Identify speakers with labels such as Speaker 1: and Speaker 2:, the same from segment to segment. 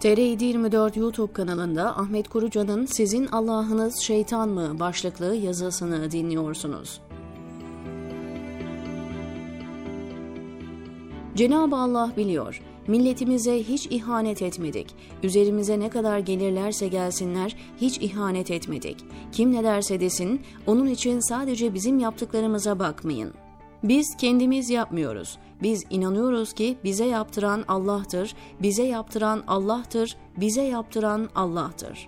Speaker 1: TR724 YouTube kanalında Ahmet Kuruca'nın "Sizin Allah'ınız şeytan mı?" başlıklı yazısını dinliyorsunuz. Cenab-ı Allah biliyor, milletimize hiç ihanet etmedik. Üzerimize ne kadar gelirlerse gelsinler hiç ihanet etmedik. Kim ne derse desin, onun için sadece bizim yaptıklarımıza bakmayın. Biz kendimiz yapmıyoruz. Biz inanıyoruz ki bize yaptıran Allah'tır, bize yaptıran Allah'tır, bize yaptıran Allah'tır.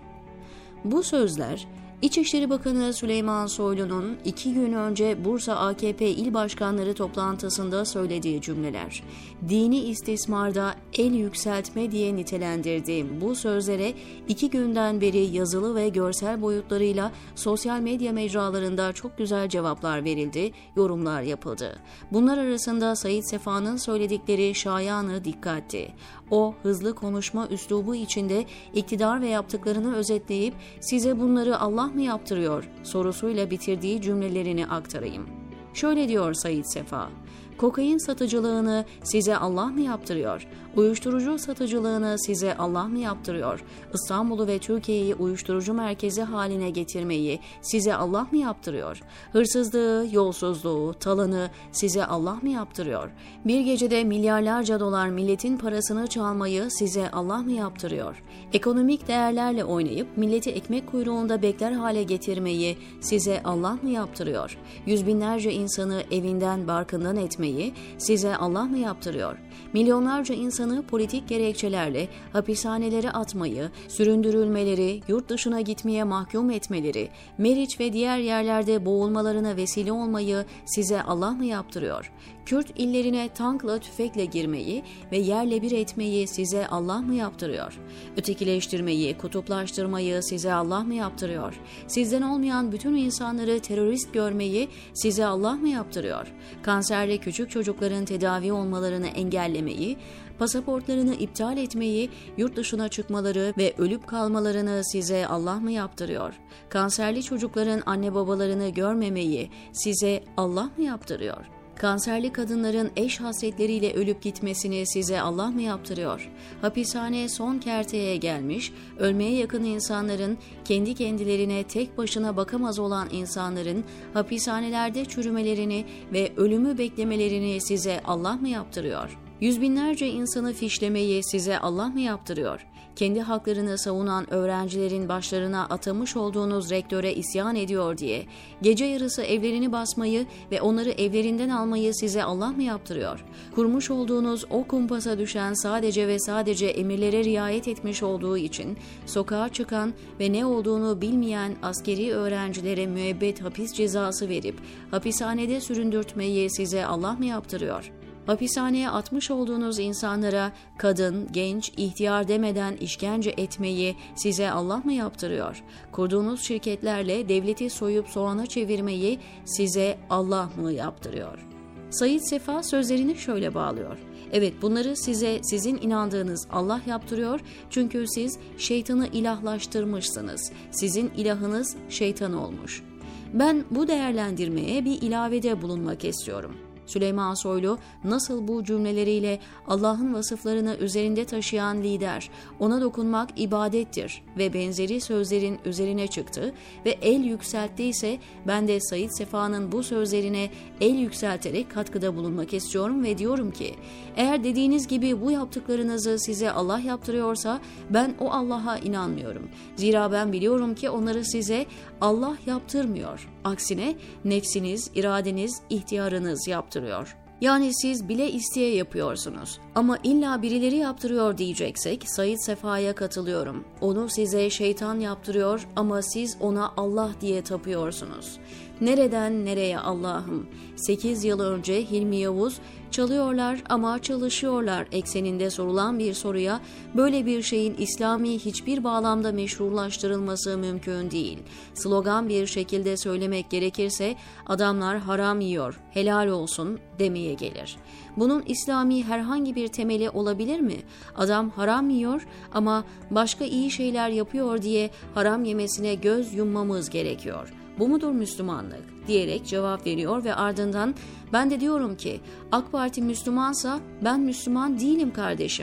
Speaker 1: Bu sözler, İçişleri Bakanı Süleyman Soylu'nun 2 gün önce Bursa AKP İl Başkanları toplantısında söylediği cümleler. Dini istismarda el yükseltme diye nitelendirdiğim bu sözlere 2 günden beri yazılı ve görsel boyutlarıyla sosyal medya mecralarında çok güzel cevaplar verildi, yorumlar yapıldı. Bunlar arasında Said Sefa'nın söyledikleri şayanı dikkatti. O hızlı konuşma üslubu içinde iktidar ve yaptıklarını özetleyip size bunları Allah mı yaptırıyor sorusuyla bitirdiği cümlelerini aktarayım. Şöyle diyor Said Sefa: kokain satıcılığını size Allah mı yaptırıyor? Uyuşturucu satıcılığını size Allah mı yaptırıyor? İstanbul'u ve Türkiye'yi uyuşturucu merkezi haline getirmeyi size Allah mı yaptırıyor? Hırsızlığı, yolsuzluğu, talanı size Allah mı yaptırıyor? Bir gecede milyarlarca dolar milletin parasını çalmayı size Allah mı yaptırıyor? Ekonomik değerlerle oynayıp milleti ekmek kuyruğunda bekler hale getirmeyi size Allah mı yaptırıyor? Yüz binlerce insanı evinden barkından etmeyi size Allah mı yaptırıyor? Milyonlarca insanı politik gerekçelerle hapishanelere atmayı, süründürülmeleri, yurt dışına gitmeye mahkum etmeleri, Meriç ve diğer yerlerde boğulmalarına vesile olmayı size Allah mı yaptırıyor? Kürt illerine tankla, tüfekle girmeyi ve yerle bir etmeyi size Allah mı yaptırıyor? Ötekileştirmeyi, kutuplaştırmayı size Allah mı yaptırıyor? Sizden olmayan bütün insanları terörist görmeyi size Allah mı yaptırıyor? Kanserli küçük çocukların tedavi olmalarını engellemeyi, pasaportlarını iptal etmeyi, yurt dışına çıkmaları ve ölüp kalmalarını size Allah mı yaptırıyor? Kanserli çocukların anne babalarını görmemeyi size Allah mı yaptırıyor? Kanserli kadınların eş hasretleriyle ölüp gitmesini size Allah mı yaptırıyor? Hapishane son kerteye gelmiş, ölmeye yakın insanların, kendi kendilerine tek başına bakamaz olan insanların hapishanelerde çürümelerini ve ölümü beklemelerini size Allah mı yaptırıyor? Yüz binlerce insanı fişlemeyi size Allah mı yaptırıyor? Kendi haklarını savunan öğrencilerin başlarına atamış olduğunuz rektöre isyan ediyor diye gece yarısı evlerini basmayı ve onları evlerinden almayı size Allah mı yaptırıyor? Kurmuş olduğunuz o kumpasa düşen sadece ve sadece emirlere riayet etmiş olduğu için sokağa çıkan ve ne olduğunu bilmeyen askeri öğrencilere müebbet hapis cezası verip hapishanede süründürtmeyi size Allah mı yaptırıyor? Hapishaneye atmış olduğunuz insanlara kadın, genç, ihtiyar demeden işkence etmeyi size Allah mı yaptırıyor? Kurduğunuz şirketlerle devleti soyup soğana çevirmeyi size Allah mı yaptırıyor? Said Sefa sözlerini şöyle bağlıyor. Evet, bunları size sizin inandığınız Allah yaptırıyor çünkü siz şeytanı ilahlaştırmışsınız. Sizin ilahınız şeytan olmuş. Ben bu değerlendirmeye bir ilavede bulunmak istiyorum. Süleyman Soylu nasıl bu cümleleriyle Allah'ın vasıflarını üzerinde taşıyan lider, ona dokunmak ibadettir ve benzeri sözlerin üzerine çıktı ve el yükselttiyse ben de Said Sefa'nın bu sözlerine el yükselterek katkıda bulunmak istiyorum ve diyorum ki eğer dediğiniz gibi bu yaptıklarınızı size Allah yaptırıyorsa ben o Allah'a inanmıyorum. Zira ben biliyorum ki onları size Allah yaptırmıyor. Aksine nefsiniz, iradeniz, ihtiyarınız yaptırıyor. Yani siz bile isteye yapıyorsunuz. Ama illa birileri yaptırıyor diyeceksek Said Sefa'ya katılıyorum. Onu size şeytan yaptırıyor ama siz ona Allah diye tapıyorsunuz. Nereden nereye Allah'ım? 8 yıl önce Hilmi Yavuz çalıyorlar ama çalışıyorlar ekseninde sorulan bir soruya böyle bir şeyin İslami hiçbir bağlamda meşrulaştırılması mümkün değil. Slogan bir şekilde söylemek gerekirse adamlar haram yiyor, helal olsun demeye gelir. Bunun İslami herhangi bir temeli olabilir mi? Adam haram yiyor ama başka iyi şeyler yapıyor diye haram yemesine göz yummamız gerekiyor. Bu mudur Müslümanlık? Diyerek cevap veriyor ve ardından ben de diyorum ki AK Parti Müslümansa ben Müslüman değilim kardeşim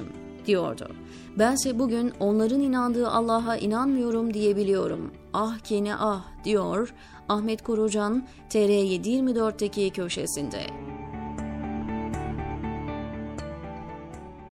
Speaker 1: diyordu. Bense bugün onların inandığı Allah'a inanmıyorum diyebiliyorum. Ah kene ah diyor Ahmet Korucan TR724'teki köşesinde.